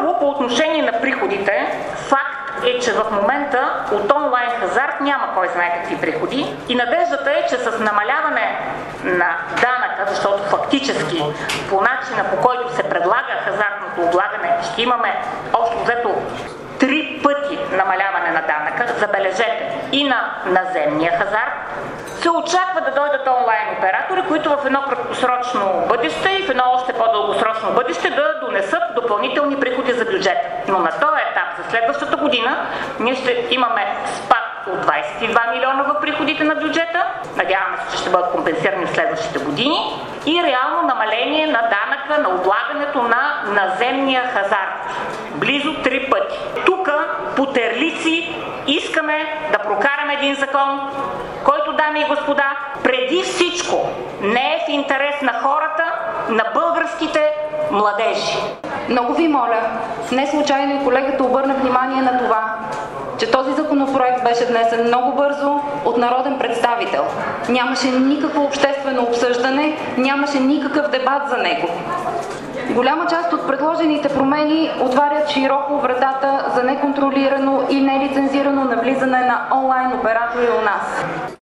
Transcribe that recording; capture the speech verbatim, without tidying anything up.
Първо, по отношение на приходите, факт е, че в момента от онлайн хазарт няма кой знае какви приходи и надеждата е, че с намаляване на данъка, защото фактически по начина, по който се предлага хазартното облагане, ще имаме общо взето три пъти намаляване на данъка, забележете, и на наземния хазарт, се очаква да дойдат онлайн оператори, които в едно краткосрочно бъдеще и в едно още по-дългосрочно бъдеще да донесат допълнителни приходи за бюджета. Но на този етап за следващата година ние ще имаме спад от двадесет и два милиона в приходите на бюджета, надяваме се, че ще бъдат компенсирани в следващите години, и реално намаление на данъка на облагането на наземния хазарт. Близо три пъти. Тук по терлици искаме да прокараме един закон, който, дами и господа, преди всичко не е в интерес на хората, на българските младежи. Много ви моля, не случайно и колегата обърна внимание на това, че този законопроект беше внесен много бързо от народен представител. Нямаше никакво обществено обсъждане, нямаше никакъв дебат за него. Голяма част от предложените промени отварят широко вратата за неконтролирано и нелицензирано навлизане на онлайн оператори у нас.